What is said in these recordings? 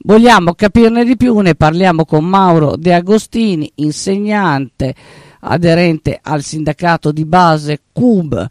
Vogliamo capirne di più, ne parliamo con Mauro De Agostini, insegnante, aderente al sindacato di base CUB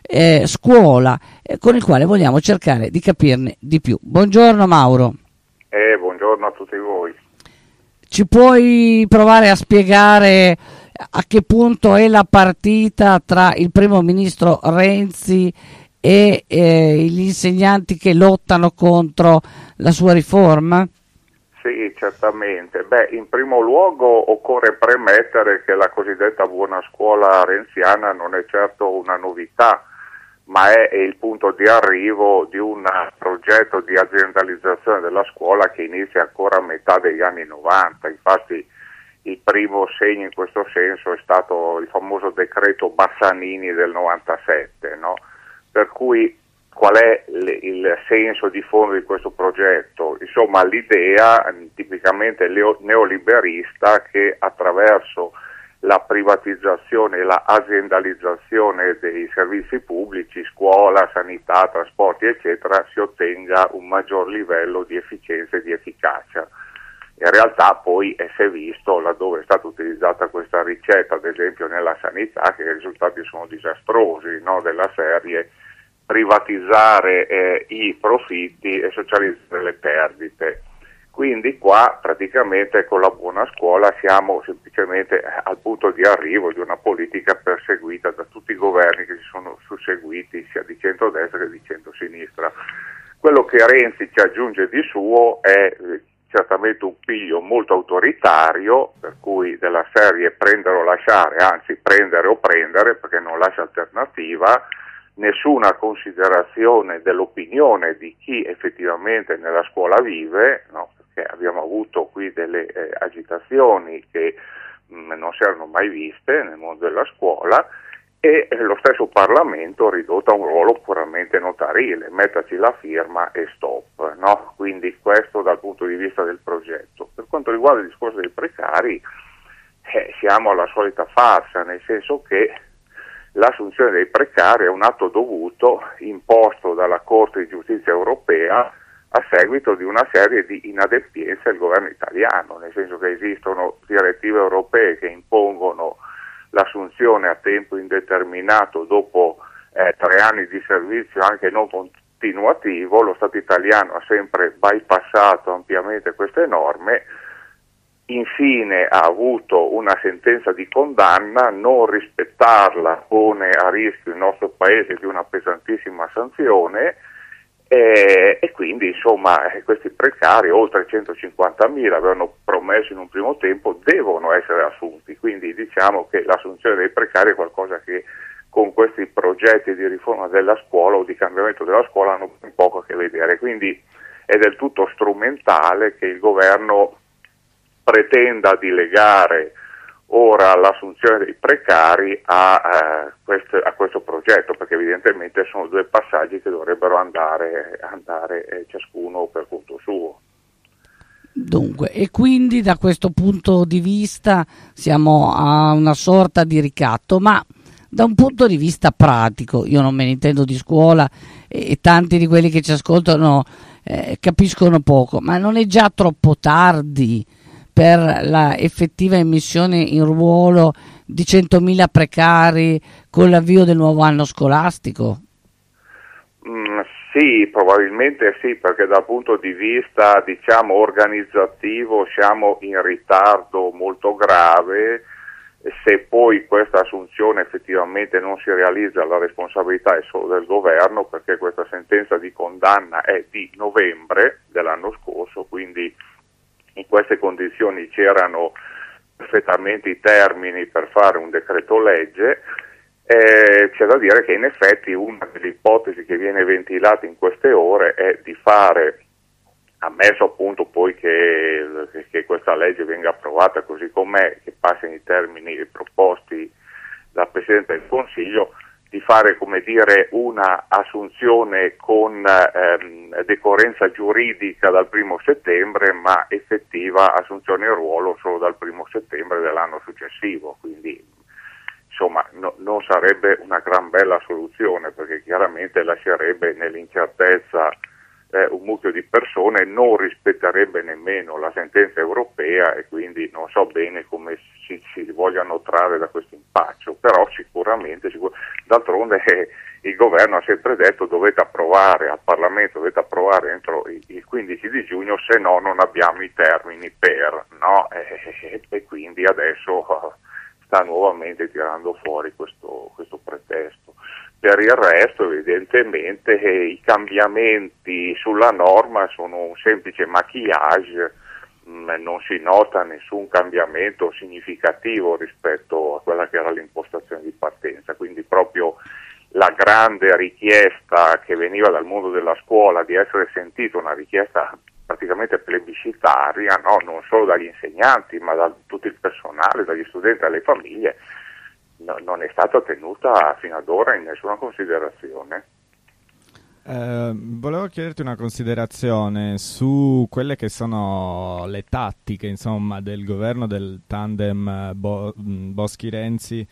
Scuola, con il quale vogliamo cercare di capirne di più. Buongiorno Mauro. Buongiorno a tutti voi. Ci puoi provare a spiegare a che punto è la partita tra il primo ministro Renzi e gli insegnanti che lottano contro la sua riforma? Sì, certamente. In primo luogo occorre premettere che la cosiddetta buona scuola renziana non è certo una novità, ma è il punto di arrivo di un progetto di aziendalizzazione della scuola che inizia ancora a metà degli anni 90. Infatti il primo segno in questo senso è stato il famoso decreto Bassanini del 97, no? Per cui qual è il senso di fondo di questo progetto? Insomma, l'idea tipicamente neoliberista che attraverso la privatizzazione e la aziendalizzazione dei servizi pubblici, scuola, sanità, trasporti, eccetera, si ottenga un maggior livello di efficienza e di efficacia. In realtà poi si è visto, laddove è stata utilizzata questa ricetta, ad esempio nella sanità, che i risultati sono disastrosi, no? Della serie privatizzare i profitti e socializzare le perdite. Quindi qua praticamente con la buona scuola siamo semplicemente al punto di arrivo di una politica perseguita da tutti i governi che si sono susseguiti sia di centrodestra che di centrosinistra. Quello che Renzi ci aggiunge di suo è certamente un piglio molto autoritario, per cui della serie prendere o lasciare, anzi prendere o prendere perché non lascia alternativa, nessuna considerazione dell'opinione di chi effettivamente nella scuola vive, no? Perché abbiamo avuto qui delle agitazioni che non si erano mai viste nel mondo della scuola, e lo stesso Parlamento ridotto a un ruolo puramente notarile, mettaci la firma e stop, no? Quindi questo dal punto di vista del progetto. Per quanto riguarda il discorso dei precari, siamo alla solita farsa, nel senso che l'assunzione dei precari è un atto dovuto imposto dalla Corte di Giustizia europea a seguito di una serie di inadempienze del governo italiano, nel senso che esistono direttive europee che impongono l'assunzione a tempo indeterminato dopo 3 anni di servizio anche non continuativo. Lo Stato italiano ha sempre bypassato ampiamente queste norme. Infine ha avuto una sentenza di condanna, non rispettarla pone a rischio il nostro paese di una pesantissima sanzione, e quindi insomma questi precari, oltre 150.000, avevano promesso in un primo tempo, devono essere assunti. Quindi diciamo che l'assunzione dei precari è qualcosa che con questi progetti di riforma della scuola o di cambiamento della scuola hanno poco a che vedere. Quindi è del tutto strumentale che il governo pretenda di legare ora l'assunzione dei precari a questo progetto, perché evidentemente sono due passaggi che dovrebbero andare ciascuno per conto suo. Dunque, e quindi da questo punto di vista siamo a una sorta di ricatto, ma da un punto di vista pratico, io non me ne intendo di scuola e tanti di quelli che ci ascoltano capiscono poco, ma non è già troppo tardi per la effettiva immissione in ruolo di 100.000 precari con l'avvio del nuovo anno scolastico? Sì, probabilmente sì, perché dal punto di vista, diciamo, organizzativo siamo in ritardo molto grave. Se poi questa assunzione effettivamente non si realizza, la responsabilità è solo del governo, perché questa sentenza di condanna è di novembre dell'anno scorso, quindi in queste condizioni c'erano perfettamente i termini per fare un decreto legge. C'è da dire che in effetti una delle ipotesi che viene ventilata in queste ore è di fare, ammesso appunto poi che questa legge venga approvata così com'è, che passi nei termini proposti dal Presidente del Consiglio, di fare, come dire, una assunzione con decorrenza giuridica dal 1° settembre, ma effettiva assunzione in ruolo solo dal 1° settembre dell'anno successivo. Quindi insomma non sarebbe una gran bella soluzione, perché chiaramente lascerebbe nell'incertezza un mucchio di persone, non rispetterebbe nemmeno la sentenza europea e quindi non so bene come si vogliano trarre da questo impaccio, però sicuramente d'altronde il governo ha sempre detto dovete approvare al Parlamento, dovete approvare entro il 15 di giugno, se no non abbiamo i termini per, no? E quindi adesso sta nuovamente tirando fuori questo pretesto. Per il resto evidentemente i cambiamenti sulla norma sono un semplice maquillage, non si nota nessun cambiamento significativo rispetto a quella che era l'impostazione di partenza, quindi proprio la grande richiesta che veniva dal mondo della scuola di essere sentita, una richiesta praticamente plebiscitaria, no? Non solo dagli insegnanti ma da tutto il personale, dagli studenti e dalle famiglie, non è stata tenuta fino ad ora in nessuna considerazione. Volevo chiederti una considerazione su quelle che sono le tattiche, insomma, del governo del tandem Boschi-Renzi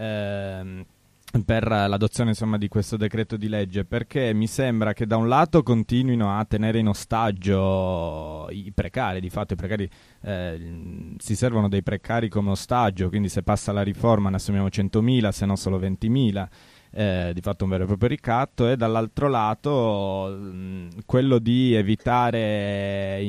per l'adozione, insomma, di questo decreto di legge, perché mi sembra che da un lato continuino a tenere in ostaggio i precari, di fatto i precari si servono dei precari come ostaggio, quindi se passa la riforma ne assumiamo 100.000, se no solo 20.000. Di fatto un vero e proprio ricatto, e dall'altro lato quello di evitare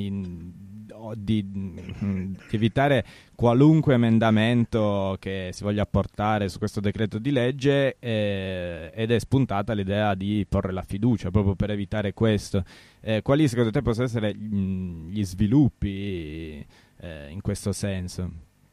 di evitare qualunque emendamento che si voglia apportare su questo decreto di legge, ed è spuntata l'idea di porre la fiducia proprio per evitare questo. Quali secondo te possono essere gli sviluppi in questo senso?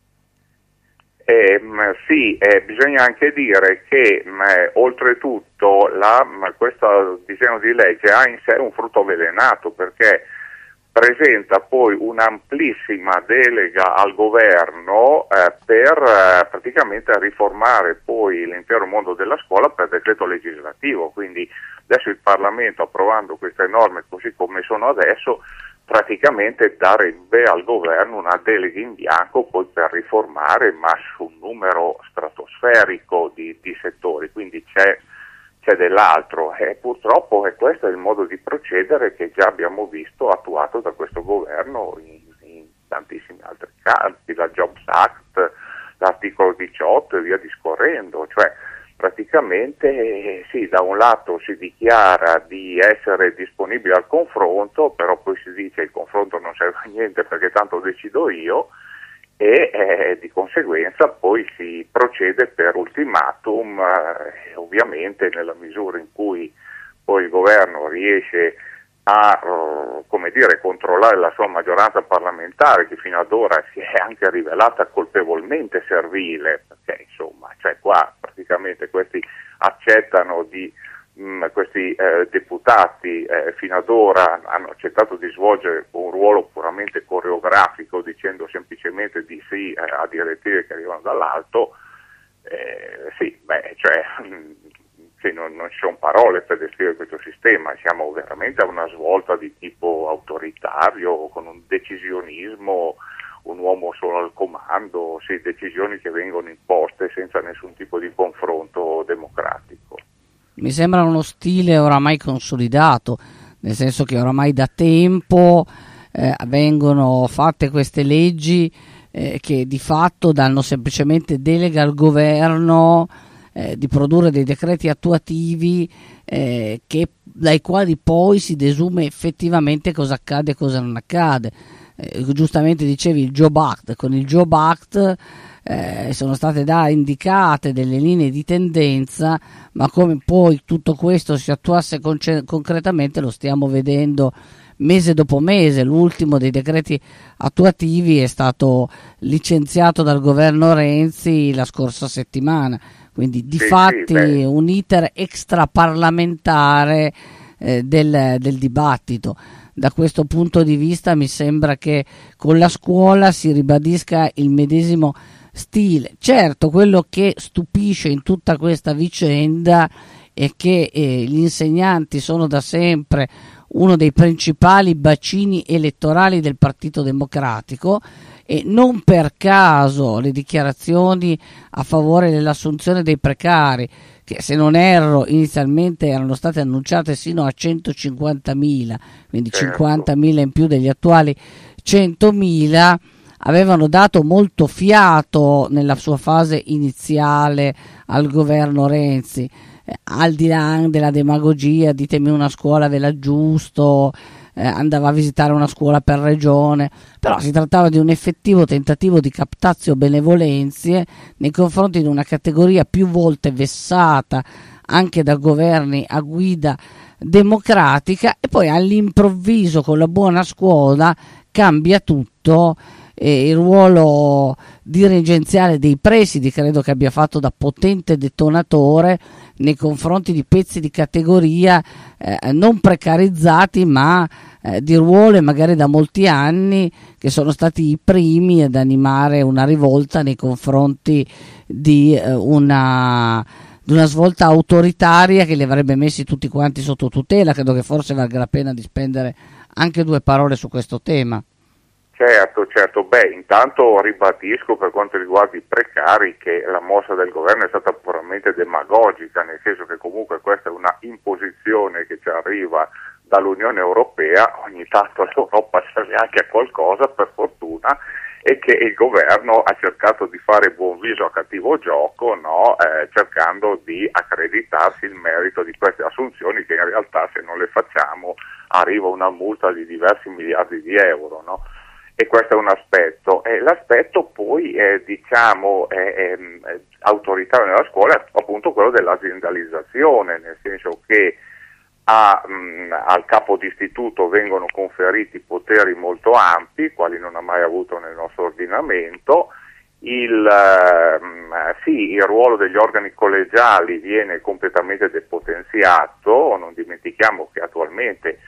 Sì, bisogna anche dire che oltretutto questo disegno di legge ha in sé un frutto avvelenato, perché presenta poi un'amplissima delega al governo per praticamente riformare poi l'intero mondo della scuola per decreto legislativo, quindi adesso il Parlamento, approvando queste norme così come sono adesso, praticamente darebbe al governo una delega in bianco poi per riformare, ma su un numero stratosferico di settori, quindi c'è dell'altro, e purtroppo questo è il modo di procedere che già abbiamo visto attuato da questo governo in tantissimi altri campi, la Jobs Act, l'articolo 18 e via discorrendo, cioè praticamente sì, da un lato si dichiara di essere disponibile al confronto, però poi si dice il confronto non serve a niente perché tanto decido io, e di conseguenza poi si procede per ultimatum, ovviamente nella misura in cui poi il governo riesce a controllare la sua maggioranza parlamentare, che fino ad ora si è anche rivelata colpevolmente servile, perché insomma, cioè qua praticamente questi accettano questi deputati fino ad ora hanno accettato di svolgere un ruolo puramente coreografico, dicendo semplicemente di sì a direttive che arrivano dall'alto. Non ci sono parole per descrivere questo sistema, siamo veramente a una svolta di tipo autoritario, con un decisionismo, un uomo solo al comando, sì, decisioni che vengono imposte senza nessun tipo di confronto democratico. Mi sembra uno stile oramai consolidato, nel senso che oramai da tempo vengono fatte queste leggi che di fatto danno semplicemente delega al governo di produrre dei decreti attuativi dai quali poi si desume effettivamente cosa accade e cosa non accade. Giustamente dicevi il Job Act, con il Job Act sono state indicate delle linee di tendenza, ma come poi tutto questo si attuasse concretamente lo stiamo vedendo mese dopo mese. L'ultimo dei decreti attuativi è stato licenziato dal governo Renzi la scorsa settimana, quindi difatti un iter extraparlamentare del dibattito. Da questo punto di vista mi sembra che con la scuola si ribadisca il medesimo stile. Certo, quello che stupisce in tutta questa vicenda è che gli insegnanti sono da sempre uno dei principali bacini elettorali del Partito Democratico, e non per caso le dichiarazioni a favore dell'assunzione dei precari, che se non erro inizialmente erano state annunciate sino a 150.000, quindi 50.000 in più degli attuali 100.000, avevano dato molto fiato nella sua fase iniziale al governo Renzi, al di là della demagogia, ditemi una scuola dell'aggiusto, andava a visitare una scuola per regione, però si trattava di un effettivo tentativo di captatio benevolenzie nei confronti di una categoria più volte vessata anche da governi a guida democratica, e poi all'improvviso con la buona scuola cambia tutto. E il ruolo dirigenziale dei presidi credo che abbia fatto da potente detonatore nei confronti di pezzi di categoria non precarizzati, ma di ruolo, e magari da molti anni, che sono stati i primi ad animare una rivolta nei confronti di una svolta autoritaria che li avrebbe messi tutti quanti sotto tutela. Credo che forse valga la pena di spendere anche due parole su questo tema. Certo, intanto ribadisco per quanto riguarda i precari che la mossa del governo è stata puramente demagogica, nel senso che comunque questa è una imposizione che ci arriva dall'Unione Europea, ogni tanto l'Europa serve anche a qualcosa, per fortuna, e che il governo ha cercato di fare buon viso a cattivo gioco, no? Cercando di accreditarsi il merito di queste assunzioni, che in realtà se non le facciamo arriva una multa di diversi miliardi di euro, no? E questo è un aspetto. L'aspetto poi autoritario nella scuola è appunto quello dell'aziendalizzazione, nel senso che al capo d'istituto vengono conferiti poteri molto ampi, quali non ha mai avuto nel nostro ordinamento. Il ruolo degli organi collegiali viene completamente depotenziato. Non dimentichiamo che attualmente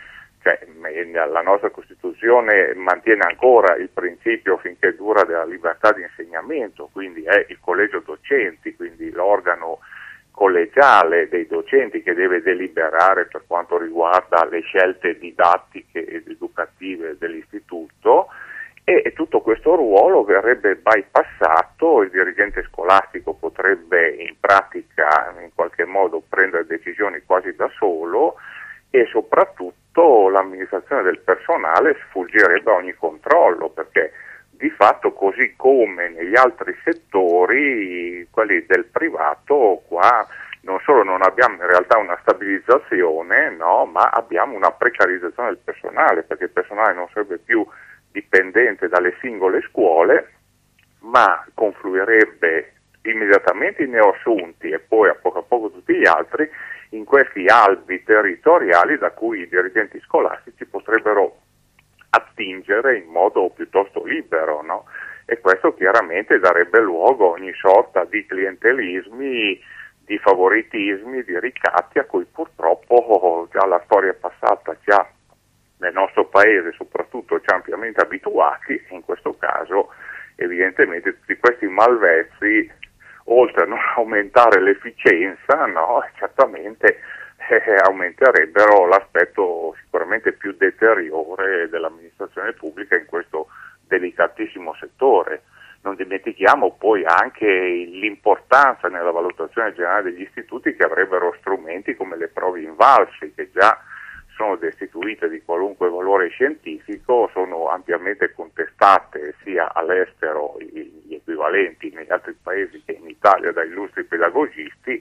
la nostra Costituzione mantiene ancora il principio, finché dura, della libertà di insegnamento, quindi è il collegio docenti, quindi l'organo collegiale dei docenti che deve deliberare per quanto riguarda le scelte didattiche ed educative dell'istituto, e tutto questo ruolo verrebbe bypassato. Il dirigente scolastico potrebbe in pratica in qualche modo prendere decisioni quasi da solo, e soprattutto l'amministrazione del personale sfuggirebbe a ogni controllo, perché di fatto, così come negli altri settori, quelli del privato, qua non solo non abbiamo in realtà una stabilizzazione, no, ma abbiamo una precarizzazione del personale, perché il personale non sarebbe più dipendente dalle singole scuole, ma confluirebbe immediatamente i neoassunti e poi a poco tutti gli altri in questi albi territoriali da cui i dirigenti scolastici potrebbero attingere in modo piuttosto libero, no? E questo chiaramente darebbe luogo a ogni sorta di clientelismi, di favoritismi, di ricatti a cui purtroppo già la storia passata ci ha, nel nostro paese soprattutto, ci ha ampiamente abituati, e in questo caso evidentemente tutti questi malvezzi, oltre a non aumentare l'efficienza, no, certamente aumenterebbero l'aspetto sicuramente più deteriore dell'amministrazione pubblica in questo delicatissimo settore. Non dimentichiamo poi anche l'importanza nella valutazione generale degli istituti che avrebbero strumenti come le prove invalsi, che già sono destituite di qualunque valore scientifico, sono ampiamente contestate sia all'estero, gli equivalenti negli altri paesi, che in Italia da illustri pedagogisti,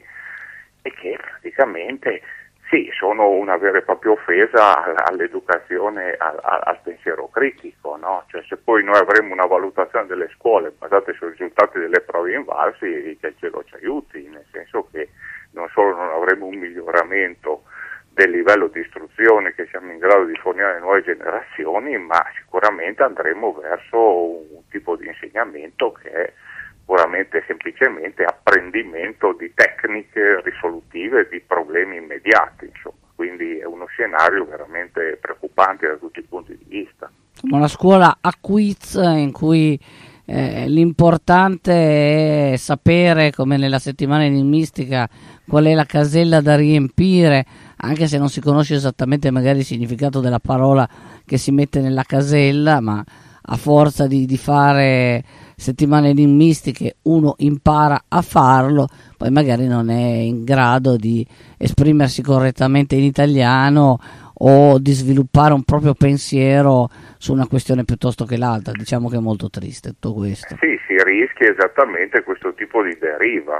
e che praticamente sono una vera e propria offesa all'educazione, al pensiero critico, no? Cioè, se poi noi avremo una valutazione delle scuole basate sui risultati delle prove invalsi, che il cielo ci aiuti, nel senso che non solo non avremo un miglioramento del livello di istruzione che siamo in grado di fornire alle nuove generazioni, ma sicuramente andremo verso un tipo di insegnamento che è puramente semplicemente apprendimento di tecniche risolutive di problemi immediati, insomma. Quindi è uno scenario veramente preoccupante da tutti i punti di vista. Una scuola a quiz in cui l'importante è sapere, come nella settimana enigmistica, qual è la casella da riempire, anche se non si conosce esattamente magari il significato della parola che si mette nella casella, ma a forza di fare settimane enigmistiche uno impara a farlo, poi magari non è in grado di esprimersi correttamente in italiano o di sviluppare un proprio pensiero su una questione piuttosto che l'altra. Diciamo che è molto triste tutto questo. Sì, si rischia esattamente questo tipo di deriva.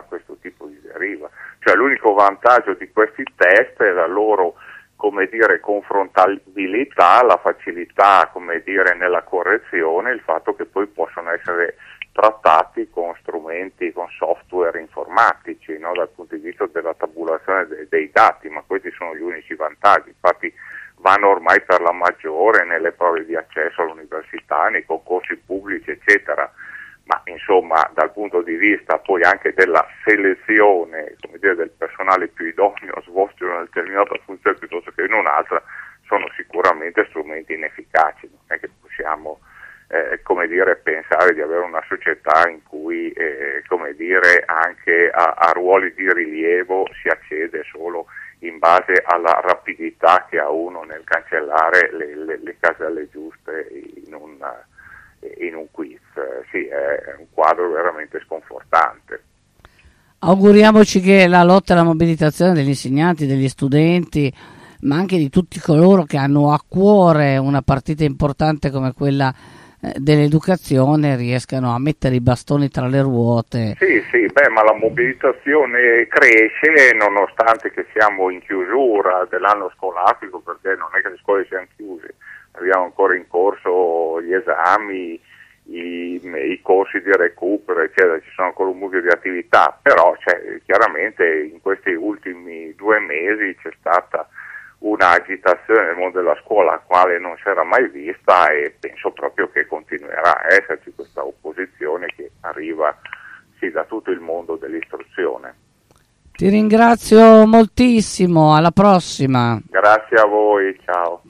Cioè l'unico vantaggio di questi test è la loro, come dire, confrontabilità, la facilità, come dire, nella correzione, il fatto che poi possono essere trattati con strumenti, con software informatici, no? Dal punto di vista della tabulazione dei dati, ma questi sono gli unici vantaggi. Infatti vanno ormai per la maggiore nelle prove di accesso all'università, nei concorsi pubblici, eccetera. Ma insomma, dal punto di vista poi anche della selezione, come dire, del personale più idoneo a svolgere una determinata funzione piuttosto che in un'altra, sono sicuramente strumenti inefficaci. Non è che possiamo come dire, pensare di avere una società in cui come dire, anche a ruoli di rilievo si accede solo in base alla rapidità che ha uno nel cancellare le caselle giuste in un quiz. Sì, è un quadro veramente sconfortante. Auguriamoci che la lotta alla mobilitazione degli insegnanti, degli studenti, ma anche di tutti coloro che hanno a cuore una partita importante come quella dell'educazione riescano a mettere i bastoni tra le ruote. Sì, ma la mobilitazione cresce nonostante che siamo in chiusura dell'anno scolastico, perché non è che le scuole siano chiuse, abbiamo ancora in corso gli esami, i corsi di recupero, eccetera, ci sono ancora un mucchio di attività, però chiaramente in questi ultimi 2 mesi c'è stata una agitazione nel mondo della scuola quale non si era mai vista, e penso proprio che continuerà a esserci questa opposizione che arriva da tutto il mondo dell'istruzione. Ti ringrazio moltissimo, alla prossima. Grazie a voi, ciao.